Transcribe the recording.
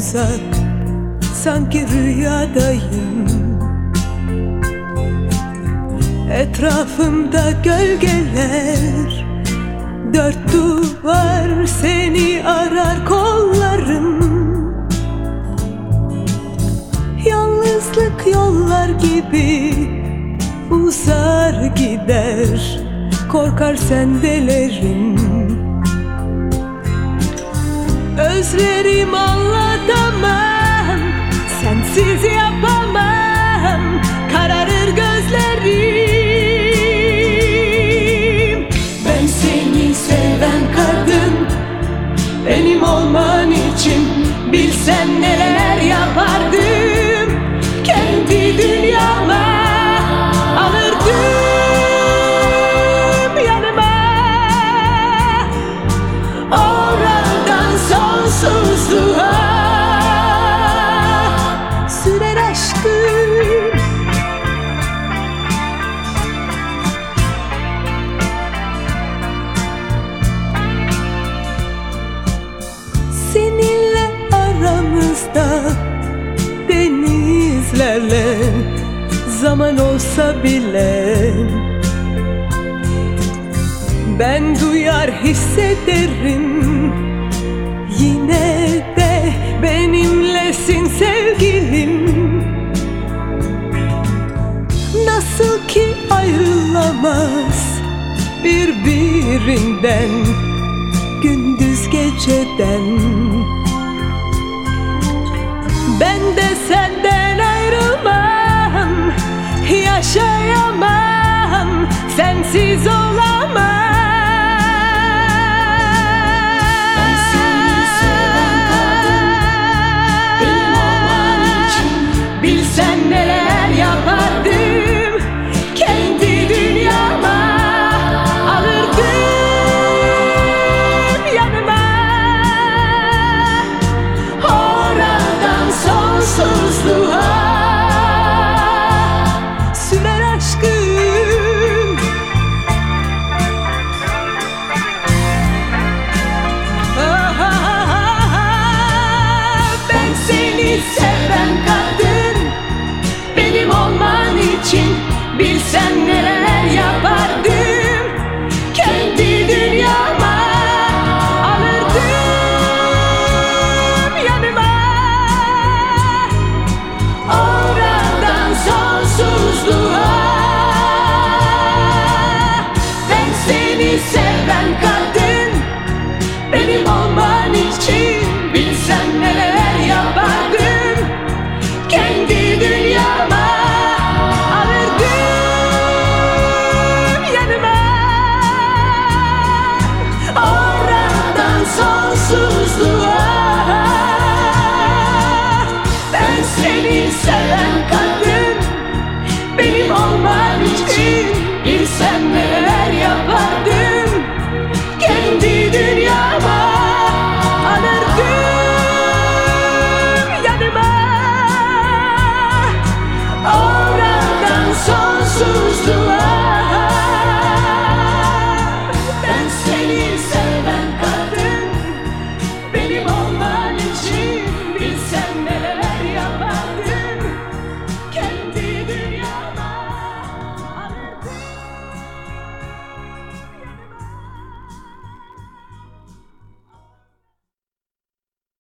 olsak sanki rüyadayım. Etrafımda gölgeler, dört duvar seni arar kollarım. Yalnızlık yollar gibi uzar gider, korkar sendelerim. Özlerim anlatamam, sensiz yapamam, kararır gözlerim. Ben seni seven kadın, benim olman için bilsen neler yapardım. Kendi dünyama alırdım yanıma, oradan sonsuzluğa sürer aşkım. Seninle aramızda denizlerle zaman olsa bile ben duyar hissederim. Yine de benimlesin sevgilim. Nasıl ki ayrılamaz birbirinden gündüz geceden, ben de senden ayrılmam, yaşayamam, sensiz olamam. Ben seni seven kadın, benim olman için bilsen neler yapardım. Kendi dünyama alırdım yanıma, oradan sonsuzluğa sürer aşkım. Ben seni seven kadın, benim olman için bilsen neler